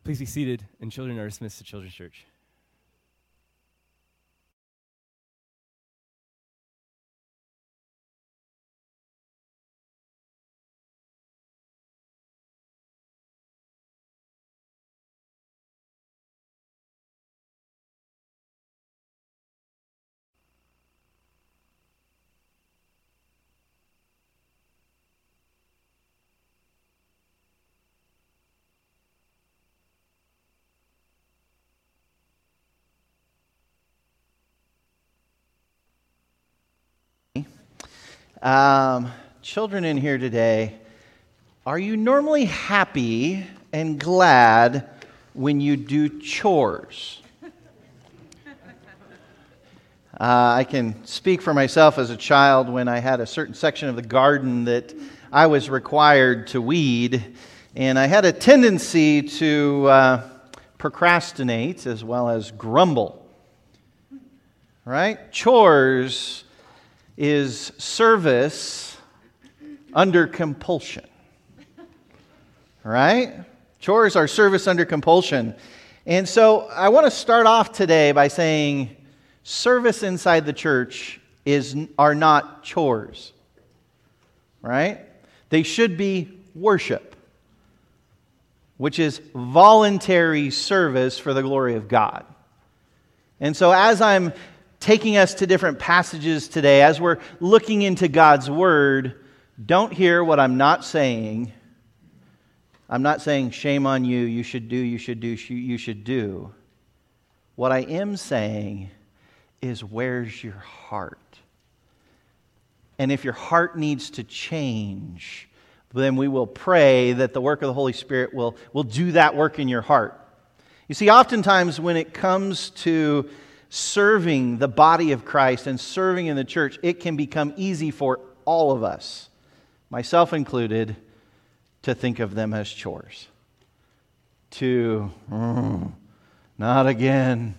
Please be seated, and children are dismissed to Children's Church. Children in here today, are you normally happy and glad when you do chores? I can speak for myself as a child when I had a certain section of the garden that I was required to weed, and I had a tendency to procrastinate as well as grumble. Right? Chores is service under compulsion. Right? Chores are service under compulsion. And so I want to start off today by saying service inside the church are not chores. Right? They should be worship, which is voluntary service for the glory of God. And so as I'm taking us to different passages today, as we're looking into God's Word, don't hear what I'm not saying. I'm not saying, shame on you, you should do. What I am saying is, where's your heart? And if your heart needs to change, then we will pray that the work of the Holy Spirit will do that work in your heart. You see, oftentimes when it comes to serving the body of Christ and serving in the church, it can become easy for all of us, myself included, to think of them as chores. Not again.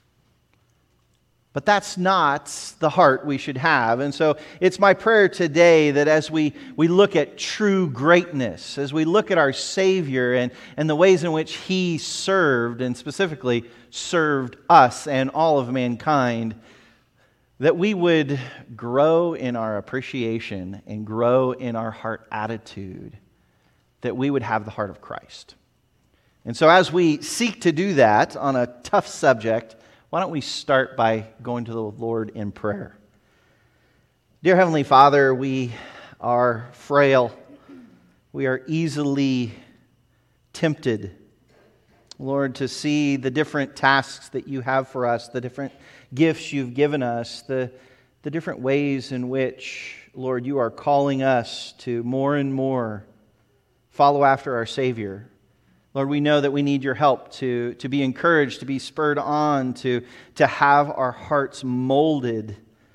But that's not the heart we should have. And so it's my prayer today that as we look at true greatness, as we look at our Savior and the ways in which He served, and specifically served us and all of mankind, that we would grow in our appreciation and grow in our heart attitude, that we would have the heart of Christ. And so as we seek to do that on a tough subject, why don't we start by going to the Lord in prayer? Dear Heavenly Father, we are frail. We are easily tempted, Lord, to see the different tasks that you have for us, the different gifts you've given us, the different ways in which, Lord, you are calling us to more and more follow after our Savior. Lord, we know that we need your help to be encouraged, to be spurred on, to have our hearts molded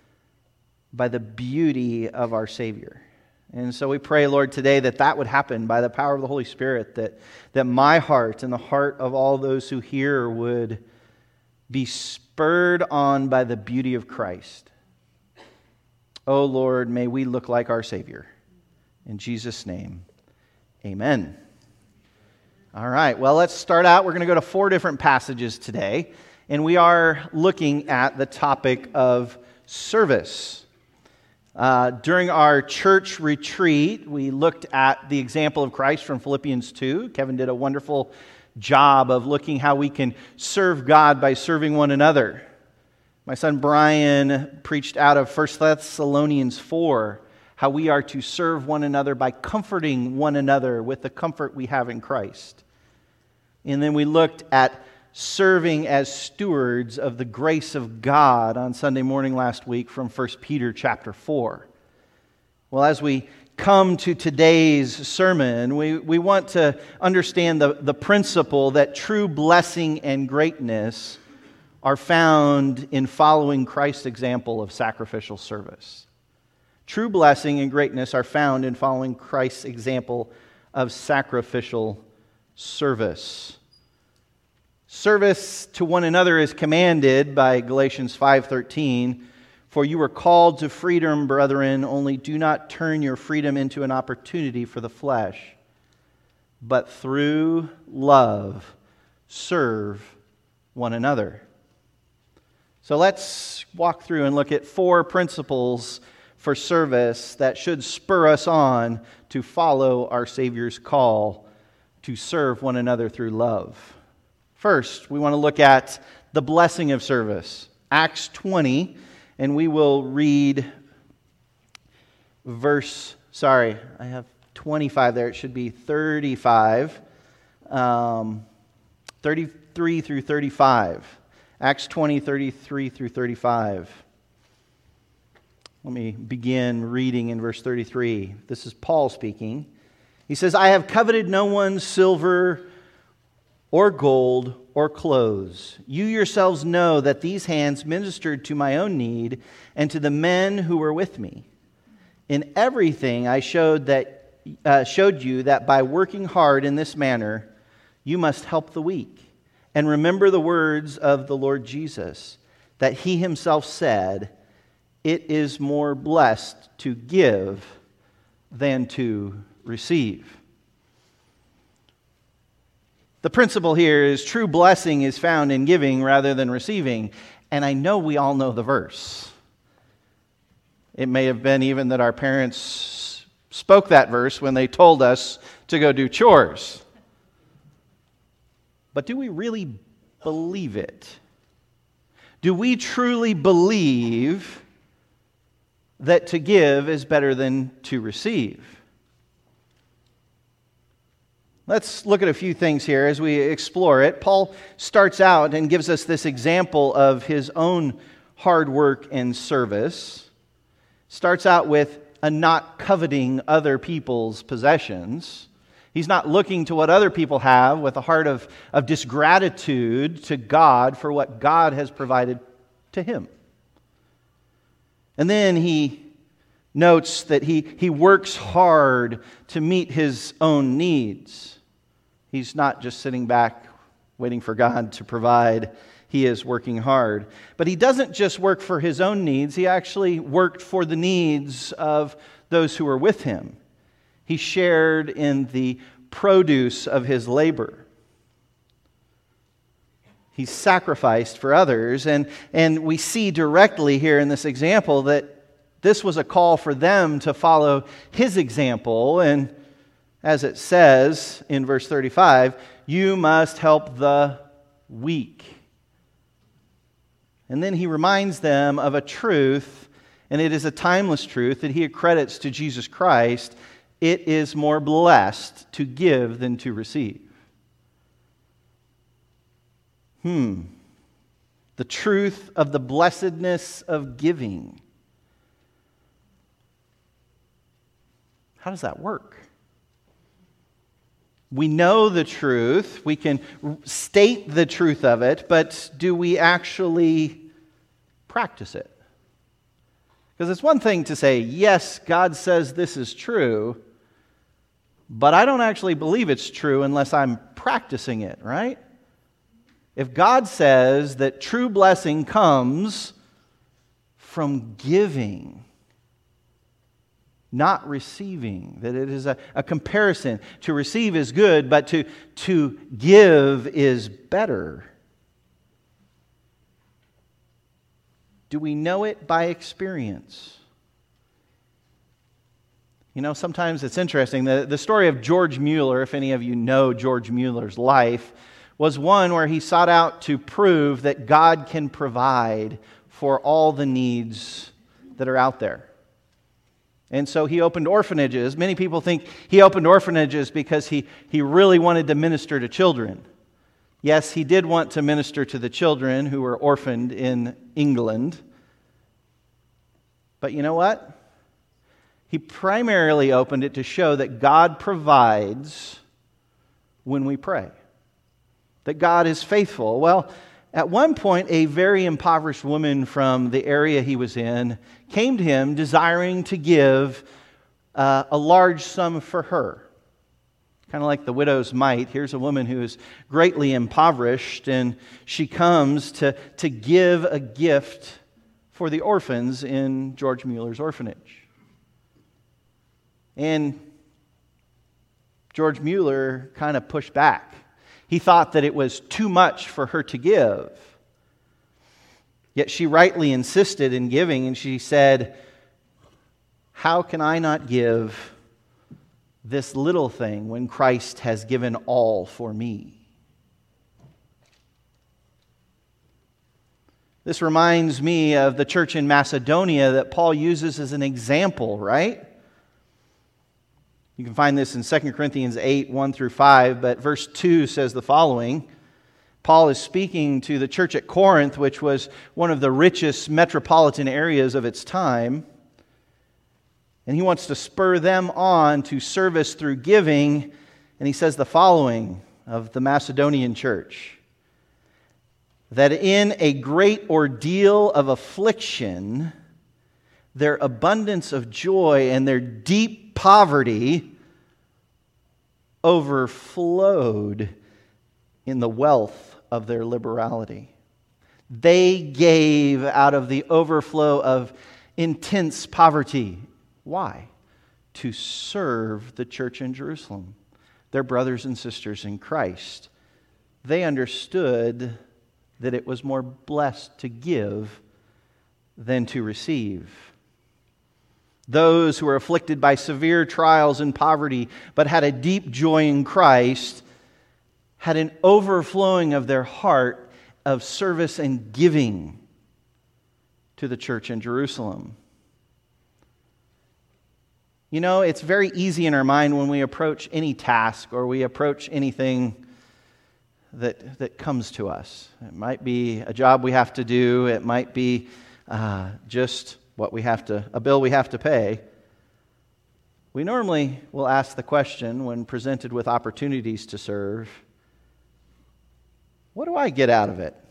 by the beauty of our Savior. And so we pray, Lord, today that would happen by the power of the Holy Spirit, that my heart and the heart of all those who hear would be spurred on by the beauty of Christ. Oh, Lord, may we look like our Savior. In Jesus' name, amen. All right, well, let's start out. We're going to go to 4 different passages today, and we are looking at the topic of service. During our church retreat, we looked at the example of Christ from Philippians 2. Kevin did a wonderful job of looking how we can serve God by serving one another. My son Brian preached out of 1 Thessalonians 4, how we are to serve one another by comforting one another with the comfort we have in Christ. And then we looked at serving as stewards of the grace of God on Sunday morning last week from 1 Peter chapter 4. Well, as we come to today's sermon, we want to understand the principle that true blessing and greatness are found in following Christ's example of sacrificial service. True blessing and greatness are found in following Christ's example of sacrificial service. Service to one another is commanded by Galatians 5:13, "For you were called to freedom, brethren, only do not turn your freedom into an opportunity for the flesh, but through love serve one another. So let's walk through and look at 4 principles for service that should spur us on to follow our Savior's call to serve one another through love. First, we want to look at the blessing of service. Acts 20, and we will read I have 25 there. It should be 35, 33 through 35. Acts 20, 33 through 35. Let me begin reading in verse 33. This is Paul speaking. He says, I have coveted no one's silver or gold or clothes. You yourselves know that these hands ministered to my own need and to the men who were with me. In everything I showed you that by working hard in this manner, you must help the weak. And remember the words of the Lord Jesus, that he himself said, it is more blessed to give than to receive. The principle here is true blessing is found in giving rather than receiving. And I know we all know the verse. It may have been even that our parents spoke that verse when they told us to go do chores. But do we really believe it? Do we truly believe that to give is better than to receive? Let's look at a few things here as we explore it. Paul starts out and gives us this example of his own hard work and service. Starts out with a not coveting other people's possessions. He's not looking to what other people have with a heart of disgratitude to God for what God has provided to him. And then he notes that he works hard to meet his own needs. He's not just sitting back waiting for God to provide. He is working hard. But he doesn't just work for his own needs. He actually worked for the needs of those who were with him. He shared in the produce of his labor. He sacrificed for others. And we see directly here in this example that this was a call for them to follow his example. And as it says in verse 35, you must help the weak. And then he reminds them of a truth, and it is a timeless truth that he accredits to Jesus Christ. It is more blessed to give than to receive. The truth of the blessedness of giving. How does that work? We know the truth, we can state the truth of it, but do we actually practice it? Because it's one thing to say, yes, God says this is true, but I don't actually believe it's true unless I'm practicing it, right? If God says that true blessing comes from giving, not receiving, that it is a comparison. To receive is good, but to give is better. Do we know it by experience? You know, sometimes it's interesting. The story of George Mueller, if any of you know George Mueller's life, was one where he sought out to prove that God can provide for all the needs that are out there. And so he opened orphanages. Many people think he opened orphanages because he really wanted to minister to children. Yes, he did want to minister to the children who were orphaned in England. But you know what? He primarily opened it to show that God provides when we pray. That God is faithful. Well, at one point, a very impoverished woman from the area he was in came to him desiring to give a large sum for her. Kind of like the widow's mite. Here's a woman who is greatly impoverished, and she comes to give a gift for the orphans in George Mueller's orphanage. And George Mueller kind of pushed back. He thought that it was too much for her to give. Yet she rightly insisted in giving, and she said, "How can I not give this little thing when Christ has given all for me?" This reminds me of the church in Macedonia that Paul uses as an example, right? You can find this in 2 Corinthians 8, 1 through 5, but verse 2 says the following. Paul is speaking to the church at Corinth, which was one of the richest metropolitan areas of its time. And he wants to spur them on to service through giving. And he says the following of the Macedonian church. That in a great ordeal of affliction, their abundance of joy and their deep poverty overflowed in the wealth of their liberality. They gave out of the overflow of intense poverty. Why? To serve the church in Jerusalem, their brothers and sisters in Christ. They understood that it was more blessed to give than to receive. Those who were afflicted by severe trials and poverty, but had a deep joy in Christ, had an overflowing of their heart of service and giving to the church in Jerusalem. You know, it's very easy in our mind when we approach any task or we approach anything that comes to us. It might be a job we have to do. It might be just a bill we have to pay. We normally will ask the question when presented with opportunities to serve, what do I get out of it?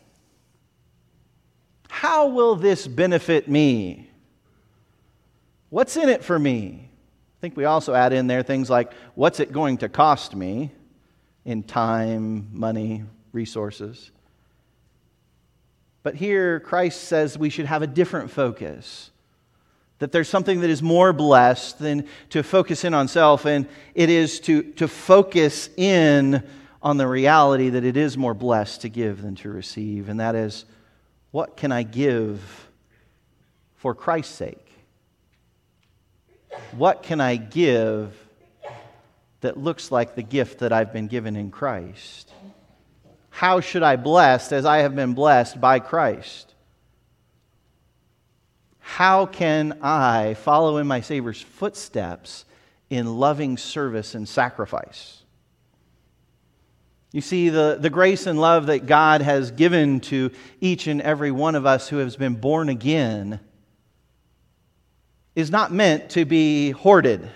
How will this benefit me? What's in it for me? I think we also add in there things like, what's it going to cost me? In time, money, resources. But here, Christ says we should have a different focus. That there's something that is more blessed than to focus in on self, and it is to focus in on the reality that it is more blessed to give than to receive. And that is, what can I give for Christ's sake? What can I give that looks like the gift that I've been given in Christ? How should I bless as I have been blessed by Christ? How can I follow in my Savior's footsteps in loving service and sacrifice? You see, the grace and love that God has given to each and every one of us who has been born again is not meant to be hoarded.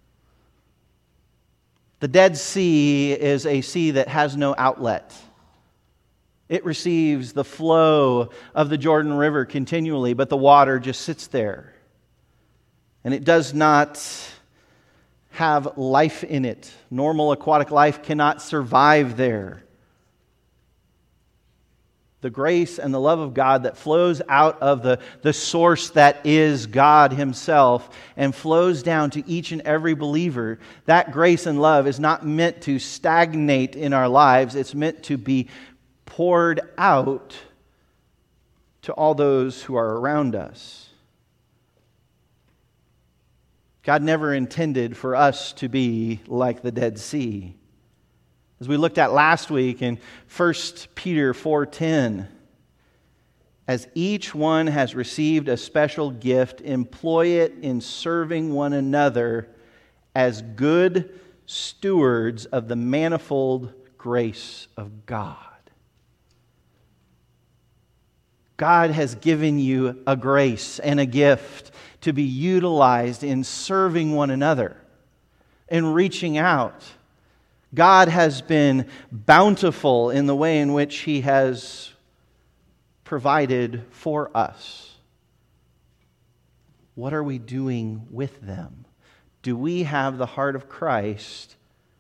The Dead Sea is a sea that has no outlet. It receives the flow of the Jordan River continually, but the water just sits there. And it does not have life in it. Normal aquatic life cannot survive there. The grace and the love of God that flows out of the source that is God Himself and flows down to each and every believer, that grace and love is not meant to stagnate in our lives. It's meant to be poured out to all those who are around us. God never intended for us to be like the Dead Sea. As we looked at last week in 1 Peter 4:10, as each one has received a special gift, employ it in serving one another as good stewards of the manifold grace of God. God has given you a grace and a gift to be utilized in serving one another and reaching out. God has been bountiful in the way in which He has provided for us. What are we doing with them? Do we have the heart of Christ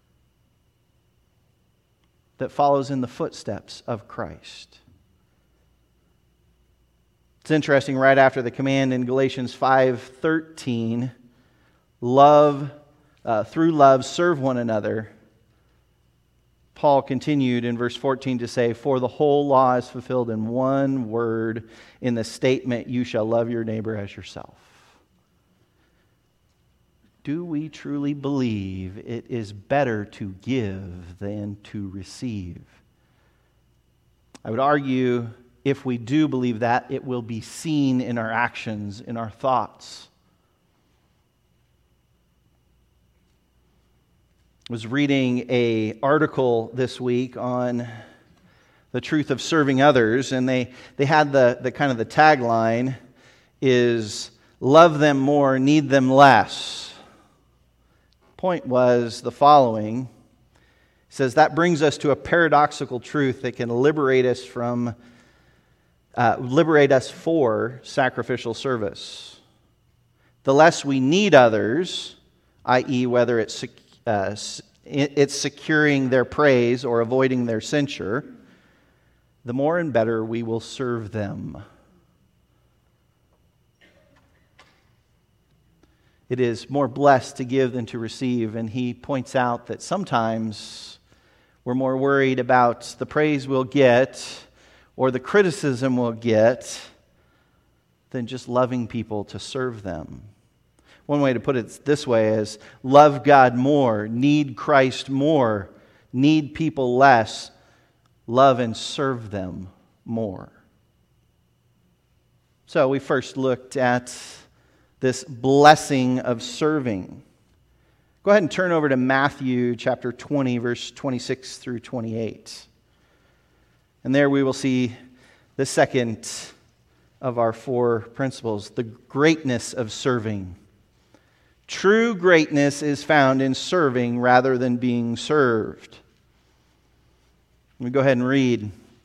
that follows in the footsteps of Christ? It's interesting, right after the command in Galatians 5:13, through love serve one another, Paul continued in verse 14 to say, "For the whole law is fulfilled in one word, in the statement, 'You shall love your neighbor as yourself.'" Do we truly believe it is better to give than to receive? I would argue, if we do believe that, it will be seen in our actions, in our thoughts. I was reading an article this week on the truth of serving others, and they had the kind of the tagline is, "Love them more, need them less." Point was the following. It says that brings us to a paradoxical truth that can liberate us for sacrificial service. The less we need others, i.e., whether it's securing their praise or avoiding their censure, the more and better we will serve them. It is more blessed to give than to receive, and he points out that sometimes we're more worried about the praise we'll get or the criticism we'll get than just loving people to serve them. One way to put it this way is, love God more, need Christ more, need people less, love and serve them more. So we first looked at this blessing of serving. Go ahead and turn over to Matthew chapter 20, verse 26 through 28. And there we will see the second of our four principles, the greatness of serving. True greatness is found in serving rather than being served. Let me go ahead and read.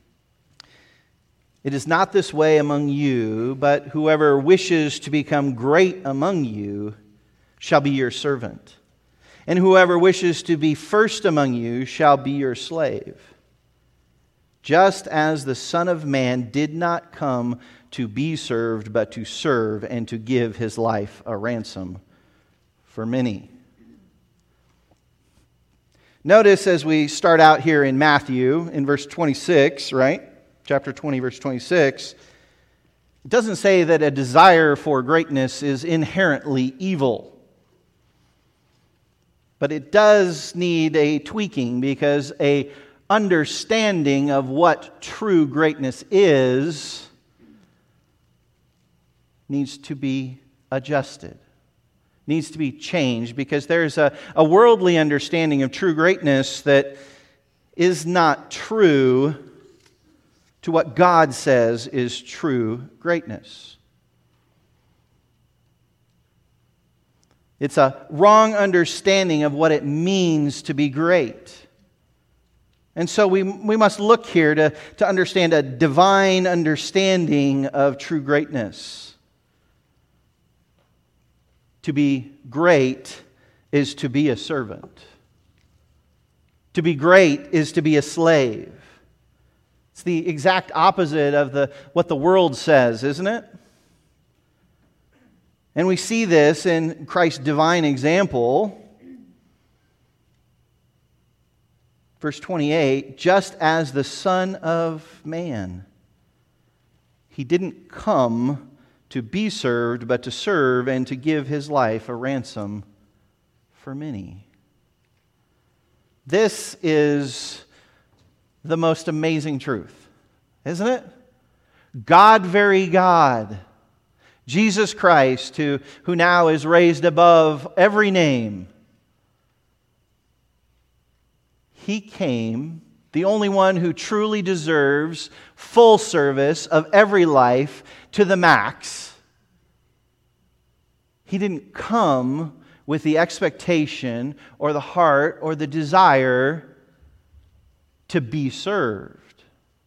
"It is not this way among you, but whoever wishes to become great among you shall be your servant. And whoever wishes to be first among you shall be your slave. Just as the Son of Man did not come to be served, but to serve and to give his life a ransom for many." Notice as we start out here in Matthew, in verse 26, right? Chapter 20, verse 26, it doesn't say that a desire for greatness is inherently evil. But it does need a tweaking, because a understanding of what true greatness is needs to be adjusted, needs to be changed, because there's a worldly understanding of true greatness that is not true to what God says is true greatness. It's a wrong understanding of what it means to be great. And so we must look here to understand a divine understanding of true greatness. To be great is to be a servant. To be great is to be a slave. It's the exact opposite of what the world says, isn't it? And we see this in Christ's divine example. Verse 28, "Just as the Son of Man, he didn't come to be served, but to serve and to give his life a ransom for many." This is the most amazing truth, isn't it? God, very God, Jesus Christ, who now is raised above every name, he came, the only one who truly deserves full service of every life to the max. He didn't come with the expectation or the heart or the desire to be served.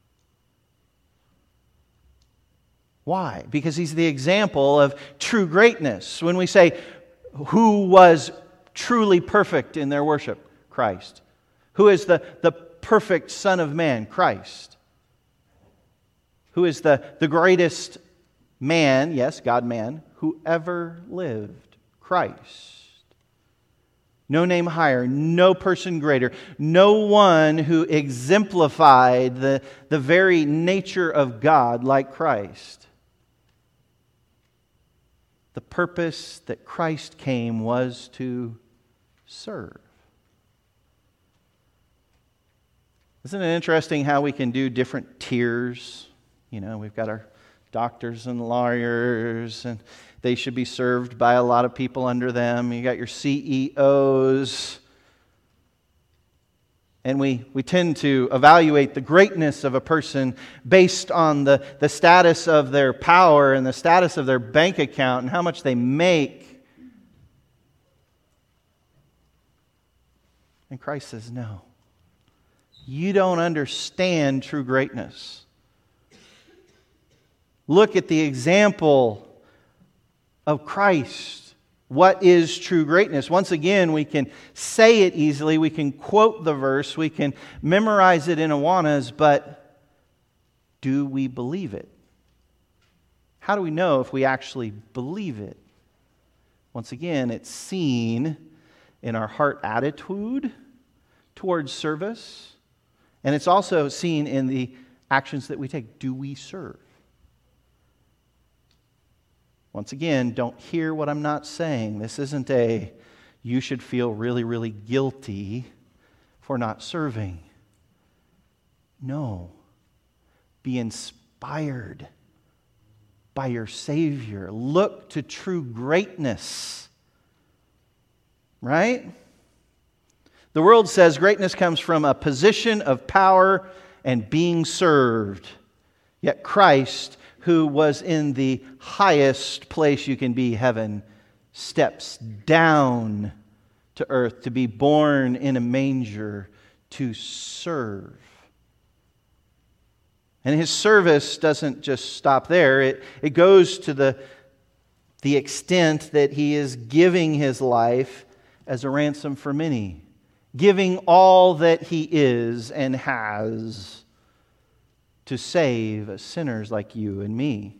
Why? Because he's the example of true greatness. When we say, who was truly perfect in their worship? Christ. Who is the perfect Son of Man? Christ. Who is the greatest man, yes, God-man, who ever lived? Christ. No name higher, no person greater, no one who exemplified the very nature of God like Christ. The purpose that Christ came was to serve. Isn't it interesting how we can do different tiers? You know, we've got our doctors and lawyers, and they should be served by a lot of people under them. You got your CEOs. And we tend to evaluate the greatness of a person based on the status of their power and the status of their bank account and how much they make. And Christ says, no. You don't understand true greatness. Look at the example of Christ. What is true greatness? Once again, we can say it easily. We can quote the verse. We can memorize it in Awanas, but do we believe it? How do we know if we actually believe it? Once again, it's seen in our heart attitude towards service. And it's also seen in the actions that we take. Do we serve? Once again, don't hear what I'm not saying. This isn't you should feel really, really guilty for not serving. No. Be inspired by your Savior. Look to true greatness. Right? The world says greatness comes from a position of power and being served. Yet Christ, who was in the highest place you can be, heaven, steps down to earth to be born in a manger to serve. And his service doesn't just stop there. It goes to the extent that he is giving his life as a ransom for many. Giving all that he is and has to save sinners like you and me.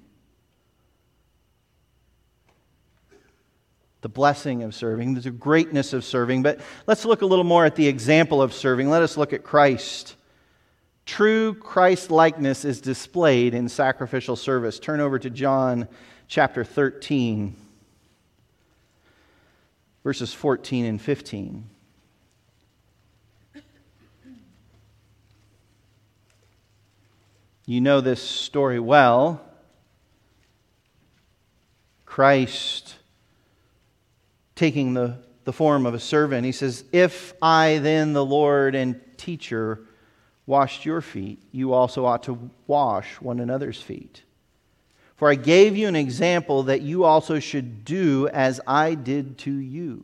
The blessing of serving, the greatness of serving. But let's look a little more at the example of serving. Let us look at Christ. True Christ-likeness is displayed in sacrificial service. Turn over to John chapter 13, verses 14 and 15. You know this story well. Christ taking the form of a servant. He says, "If I then, the Lord and teacher, washed your feet, you also ought to wash one another's feet. For I gave you an example that you also should do as I did to you."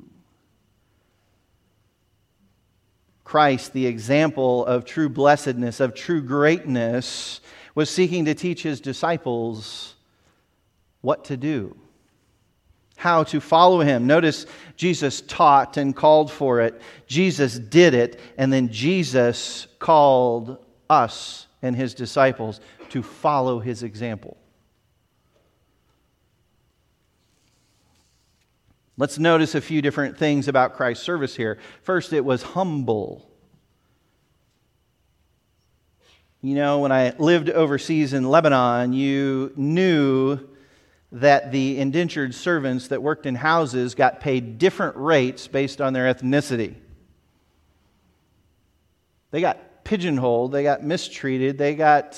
Christ, the example of true blessedness, of true greatness, was seeking to teach his disciples what to do, how to follow him. Notice Jesus taught and called for it. Jesus did it, and then Jesus called us and his disciples to follow his example. Let's notice a few different things about Christ's service here. First, it was humble. You know, when I lived overseas in Lebanon, you knew that the indentured servants that worked in houses got paid different rates based on their ethnicity. They got pigeonholed, they got mistreated, they got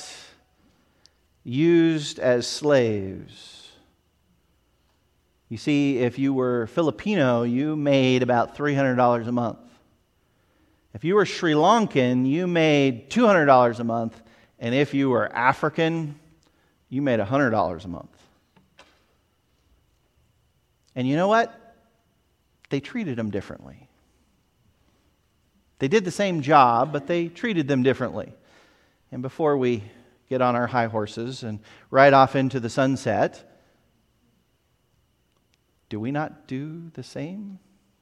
used as slaves. You see, if you were Filipino, you made about $300 a month. If you were Sri Lankan, you made $200 a month. And if you were African, you made $100 a month. And you know what? They treated them differently. They did the same job, but they treated them differently. And before we get on our high horses and ride off into the sunset, do we not do the same?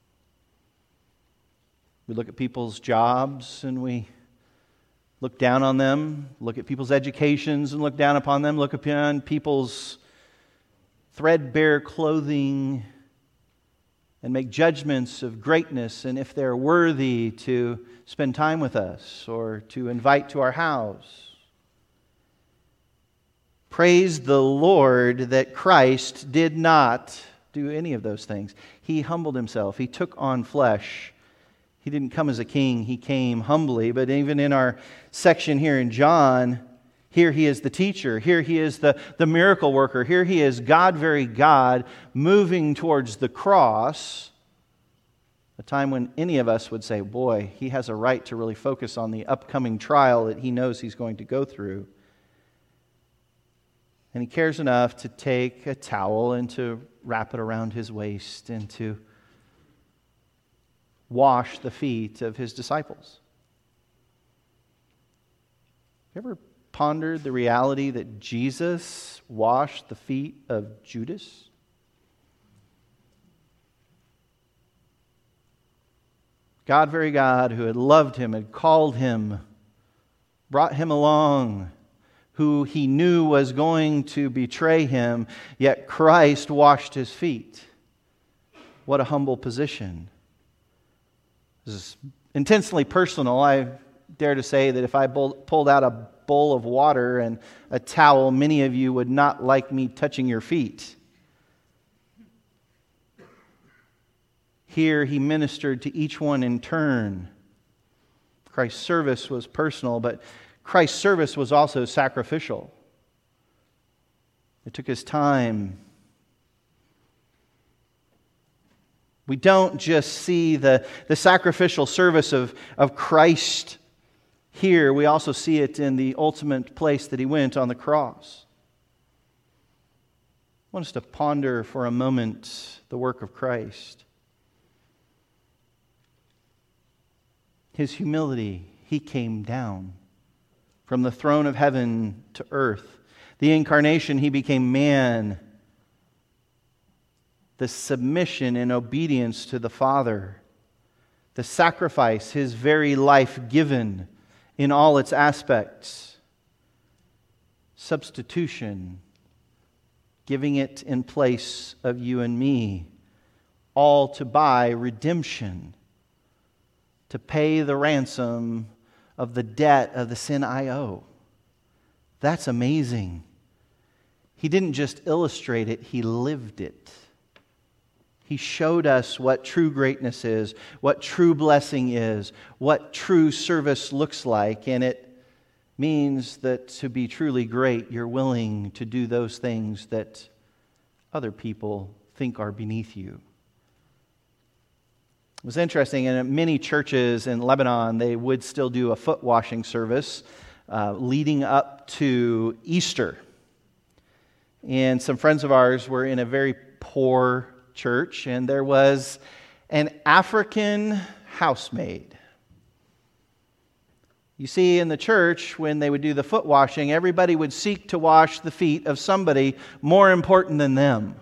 We look at people's jobs and we look down on them, look at people's educations and look down upon them, look upon people's threadbare clothing and make judgments of greatness and if they're worthy to spend time with us or to invite to our house. Praise the Lord that Christ did not do any of those things. He humbled himself. He took on flesh. He didn't come as a king. He came humbly. But even in our section here in John, here he is the teacher. Here he is the miracle worker. Here he is God, very God, moving towards the cross. A time when any of us would say, boy, he has a right to really focus on the upcoming trial that he knows he's going to go through. And he cares enough to take a towel and to wrap it around his waist and to wash the feet of his disciples. You ever pondered the reality that Jesus washed the feet of Judas? God, very God, who had loved him, had called him, brought him along, who he knew was going to betray him, yet Christ washed his feet. What a humble position. This is intensely personal. I dare to say that if I pulled out a bowl of water and a towel, many of you would not like me touching your feet. Here he ministered to each one in turn. Christ's service was personal, but Christ's service was also sacrificial. It took his time. We don't just see the sacrificial service of Christ here. We also see it in the ultimate place that he went on the cross. I want us to ponder for a moment the work of Christ. His humility, he came down from the throne of heaven to earth. The incarnation, he became man. The submission and obedience to the Father. The sacrifice, his very life given in all its aspects. Substitution, giving it in place of you and me. All to buy redemption. To pay the ransom of the debt of the sin I owe. That's amazing. He didn't just illustrate it, he lived it. He showed us what true greatness is, what true blessing is, what true service looks like, and it means that to be truly great, you're willing to do those things that other people think are beneath you. It was interesting, in many churches in Lebanon, they would still do a foot washing service leading up to Easter. And some friends of ours were in a very poor church, and there was an African housemaid. You see, in the church, when they would do the foot washing, everybody would seek to wash the feet of somebody more important than them.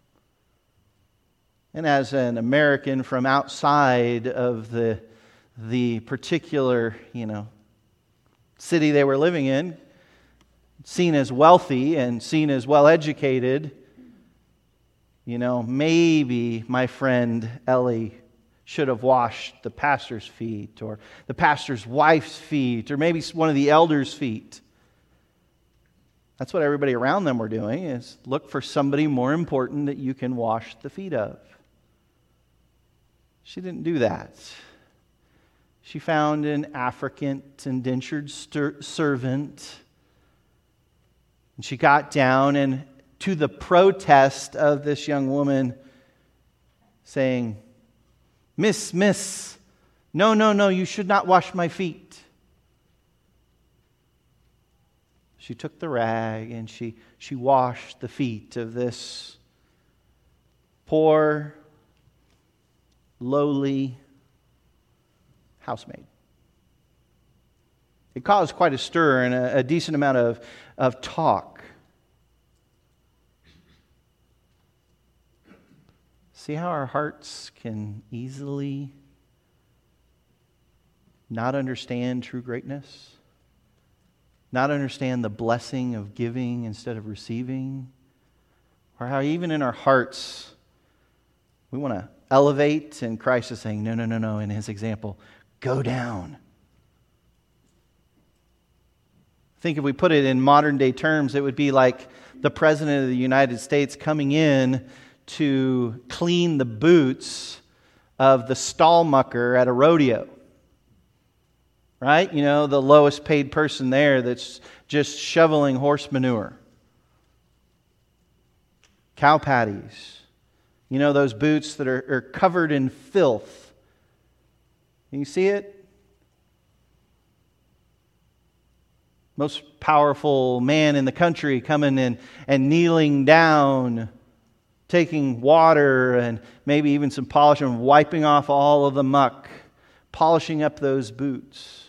And as an American from outside of the particular, city they were living in, seen as wealthy and seen as well-educated, maybe my friend Ellie should have washed the pastor's feet or the pastor's wife's feet or maybe one of the elders' feet. That's what everybody around them were doing, is look for somebody more important that you can wash the feet of. She didn't do that. She found an African indentured servant. And she got down, and to the protest of this young woman saying, Miss, no, you should not wash my feet. She took the rag and she washed the feet of this poor, lowly housemaid. It caused quite a stir and a decent amount of talk. See how our hearts can easily not understand true greatness? Not understand the blessing of giving instead of receiving? Or how even in our hearts We want to elevate, and Christ is saying, no, no, no, no, in his example, go down. I think if we put it in modern day terms, it would be like the President of the United States coming in to clean the boots of the stall mucker at a rodeo. Right? You know, the lowest paid person there that's just shoveling horse manure. Cow patties. You know, those boots that are covered in filth. Can you see it? Most powerful man in the country coming in and kneeling down, taking water and maybe even some polish and wiping off all of the muck, polishing up those boots.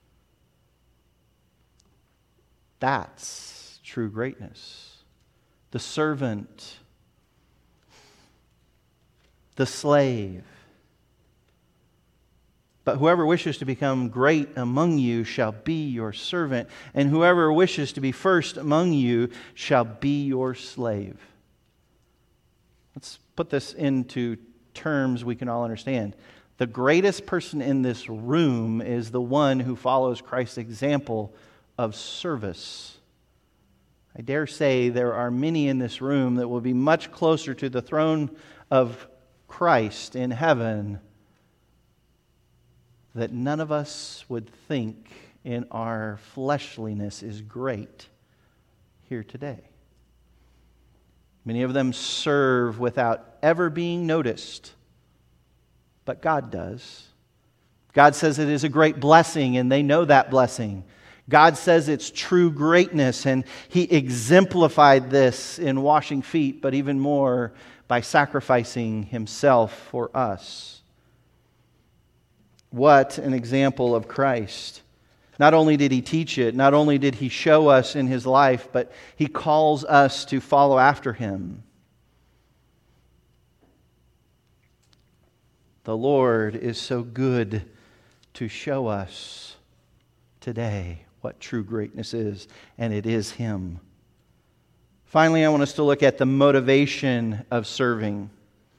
That's true greatness. The servant, the slave. But whoever wishes to become great among you shall be your servant, and whoever wishes to be first among you shall be your slave. Let's put this into terms we can all understand. The greatest person in this room is the one who follows Christ's example of service. I dare say there are many in this room that will be much closer to the throne of Christ in heaven that none of us would think in our fleshliness is great here today. Many of them serve without ever being noticed, but God does. God says it is a great blessing, and they know that blessing. God says it's true greatness, and He exemplified this in washing feet, but even more by sacrificing Himself for us. What an example of Christ. Not only did He teach it, not only did He show us in His life, but He calls us to follow after Him. The Lord is so good to show us today what true greatness is, and it is Him. Finally, I want us to look at the motivation of serving.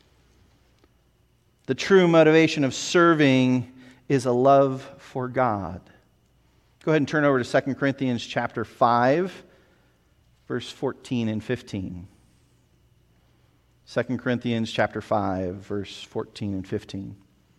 The true motivation of serving is a love for God. Go ahead and turn over to 2 Corinthians chapter 5, verse 14 and 15. 2 Corinthians chapter 5, verse 14 and 15.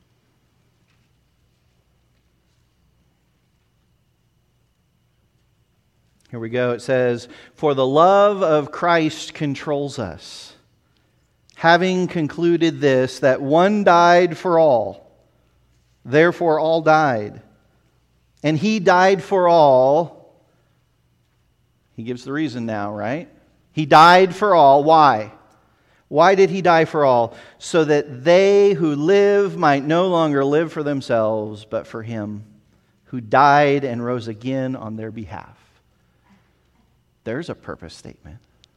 Here we go. It says, "For the love of Christ controls us, having concluded this, that one died for all, therefore all died. And He died for all." He gives the reason now, right? He died for all. Why? Why did He die for all? So that they who live might no longer live for themselves, but for Him who died and rose again on their behalf. There's a purpose statement.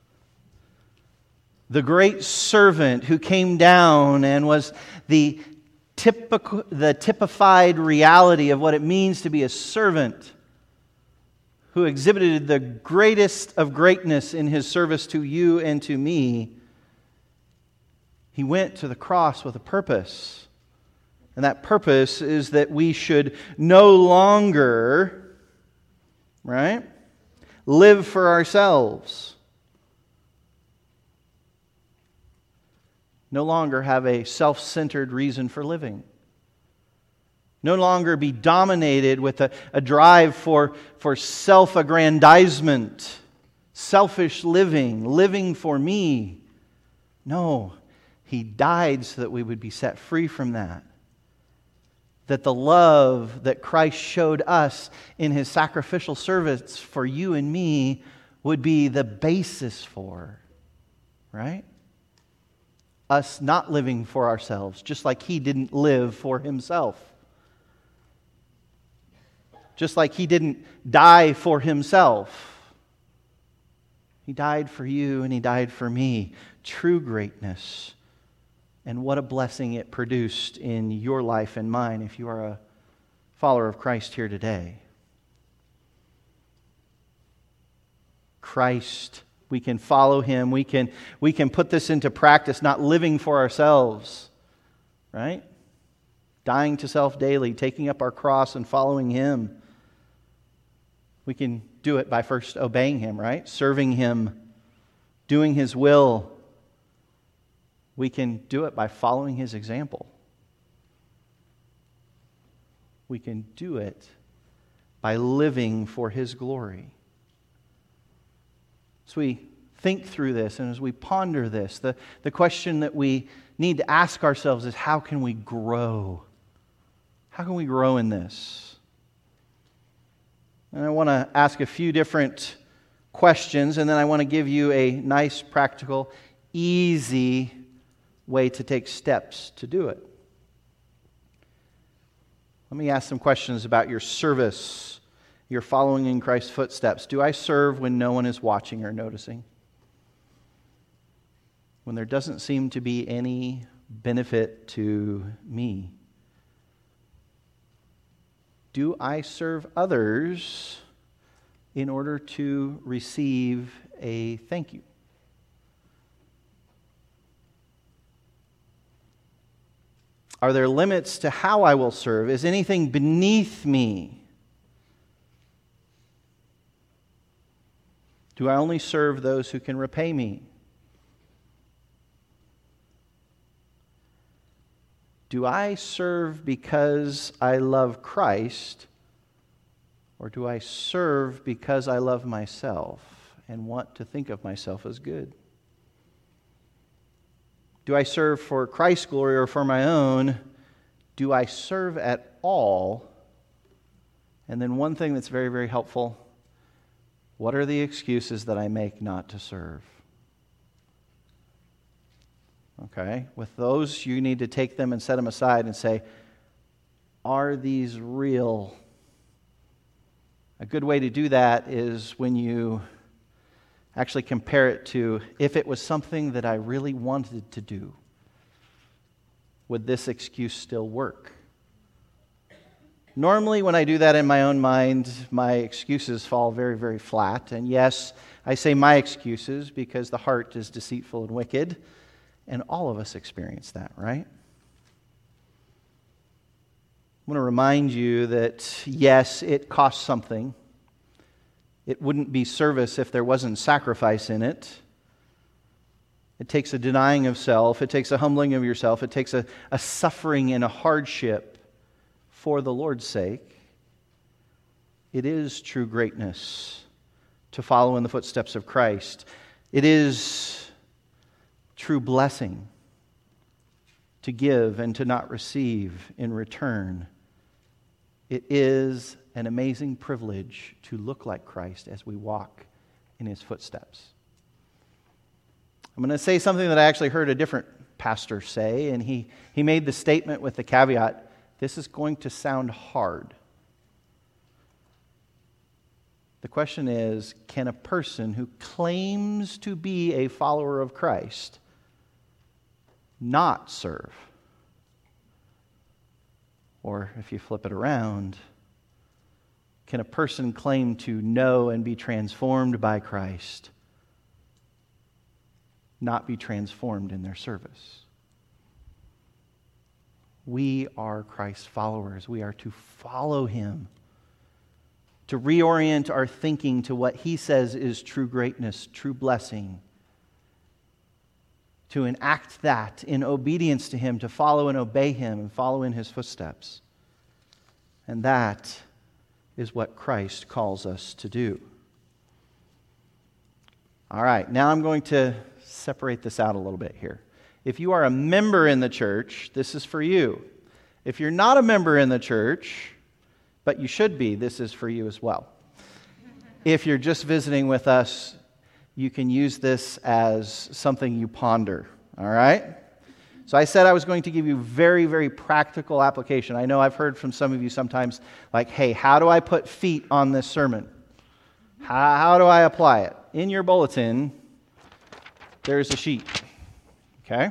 The great servant who came down and was the typified reality of what it means to be a servant, who exhibited the greatest of greatness in His service to you and to me. He went to the cross with a purpose. And that purpose is that we should no longer, right, live for ourselves. No longer have a self-centered reason for living. No longer be dominated with a drive for self-aggrandizement, selfish living, living for me. No, He died so that we would be set free from that. That the love that Christ showed us in His sacrificial service for you and me would be the basis for, right? Us not living for ourselves, just like He didn't live for Himself. Just like He didn't die for Himself. He died for you and He died for me. True greatness. And what a blessing it produced in your life and mine if you are a follower of Christ here today. Christ We can follow Him. We can put this into practice, not living for ourselves, right? Dying to self daily, taking up our cross and following Him. We can do it by first obeying Him, right? Serving Him, doing His will. We can do it by following His example. We can do it by living for His glory. As we think through this and as we ponder this, the question that we need to ask ourselves is, how can we grow? How can we grow in this? And I want to ask a few different questions, and then I want to give you a nice, practical, easy way to take steps to do it. Let me ask some questions about your service, your following in Christ's footsteps. Do I serve when no one is watching or noticing? When there doesn't seem to be any benefit to me? Do I serve others in order to receive a thank you? Are there limits to how I will serve? Is anything beneath me? Do I only serve those who can repay me? Do I serve because I love Christ, or do I serve because I love myself and want to think of myself as good? Do I serve for Christ's glory or for my own? Do I serve at all? And then one thing that's very, very helpful, what are the excuses that I make not to serve? Okay, with those, you need to take them and set them aside and say, are these real? A good way to do that is when you actually compare it to, if it was something that I really wanted to do, would this excuse still work? Normally, when I do that in my own mind, my excuses fall very, very flat. And yes, I say my excuses because the heart is deceitful and wicked. And all of us experience that, right? I want to remind you that, yes, it costs something. It wouldn't be service if there wasn't sacrifice in it. It takes a denying of self. It takes a humbling of yourself. It takes a suffering and a hardship for the Lord's sake. It is true greatness to follow in the footsteps of Christ. It is true blessing to give and to not receive in return. It is an amazing privilege to look like Christ as we walk in His footsteps. I'm going to say something that I actually heard a different pastor say, and he made the statement with the caveat, this is going to sound hard. The question is, can a person who claims to be a follower of Christ not serve? Or if you flip it around, can a person claim to know and be transformed by Christ not be transformed in their service? We are Christ's followers. We are to follow Him, to reorient our thinking to what He says is true greatness, true blessing, to enact that in obedience to Him, to follow and obey Him and follow in His footsteps. And that is what Christ calls us to do. All right, now I'm going to separate this out a little bit here. If you are a member in the church, this is for you. If you're not a member in the church, but you should be, this is for you as well. If you're just visiting with us, you can use this as something you ponder, all right? So I said I was going to give you very, very practical application. I know I've heard from some of you sometimes like, hey, how do I put feet on this sermon? How do I apply it? In your bulletin, there's a sheet, okay?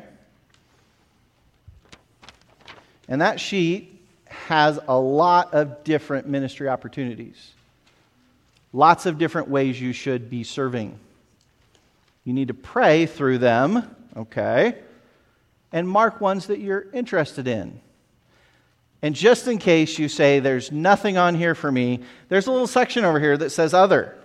And that sheet has a lot of different ministry opportunities. Lots of different ways you should be serving. You need to pray through them, okay? And mark ones that you're interested in. And just in case you say, there's nothing on here for me, there's a little section over here that says other.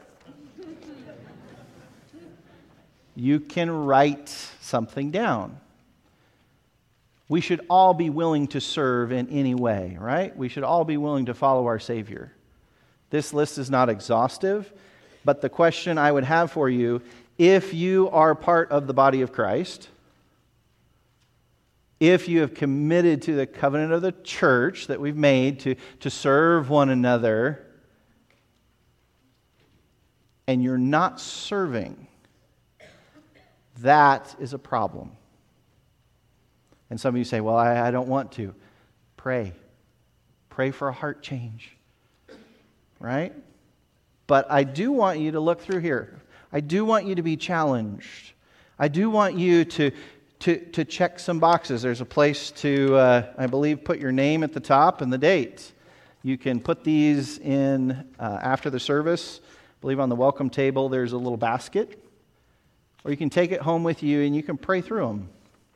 You can write something down. We should all be willing to serve in any way, right? We should all be willing to follow our Savior. This list is not exhaustive, but the question I would have for you, if you are part of the body of Christ, if you have committed to the covenant of the church that we've made to serve one another, and you're not serving, that is a problem. And some of you say, well, I don't want to. Pray. Pray for a heart change. Right? But I do want you to look through here. I do want you to be challenged. I do want you to check some boxes. There's a place to, I believe, put your name at the top and the date. You can put these in after the service. I believe on the welcome table there's a little basket. Or you can take it home with you and you can pray through them.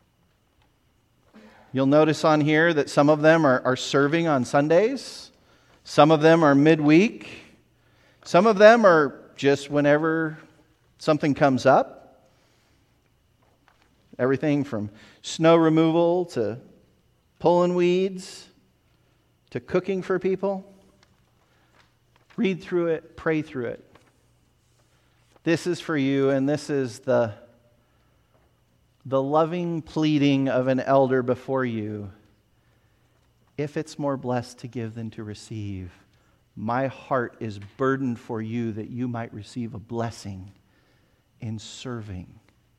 You'll notice on here that some of them are serving on Sundays. Some of them are midweek. Some of them are just whenever something comes up. Everything from snow removal to pulling weeds to cooking for people. Read through it, pray through it. This is for you, and this is the loving pleading of an elder before you. If it's more blessed to give than to receive, my heart is burdened for you that you might receive a blessing in serving.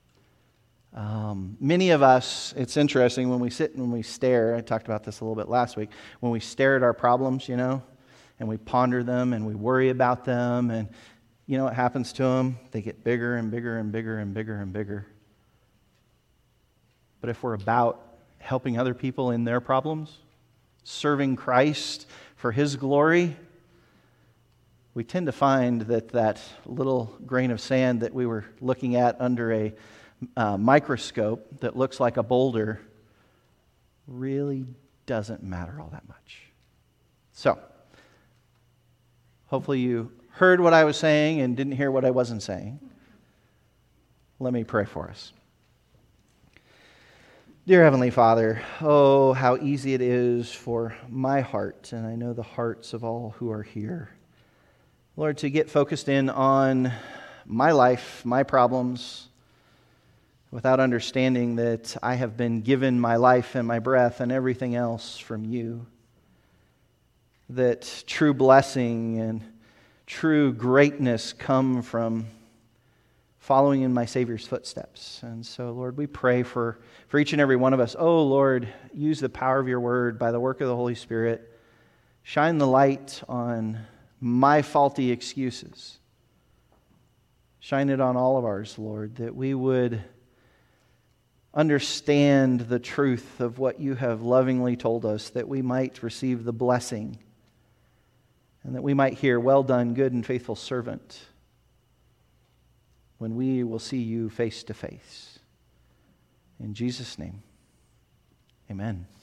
Many of us, it's interesting, when we sit and when we stare, I talked about this a little bit last week, when we stare at our problems, and we ponder them and we worry about them, and you know what happens to them? They get bigger and bigger and bigger and bigger and bigger. But if we're about helping other people in their problems, serving Christ for His glory, we tend to find that little grain of sand that we were looking at under a microscope that looks like a boulder really doesn't matter all that much. So, hopefully you heard what I was saying and didn't hear what I wasn't saying. Let me pray for us. Dear Heavenly Father, oh, how easy it is for my heart, and I know the hearts of all who are here, Lord, to get focused in on my life, my problems, without understanding that I have been given my life and my breath and everything else from you. That true blessing and true greatness come from following in my Savior's footsteps. And so, Lord, we pray for each and every one of us. Oh, Lord, use the power of your word by the work of the Holy Spirit. Shine the light on my faulty excuses. Shine it on all of ours, Lord, that we would understand the truth of what you have lovingly told us, that we might receive the blessing, and that we might hear, well done, good and faithful servant, when we will see you face to face. In Jesus' name, amen.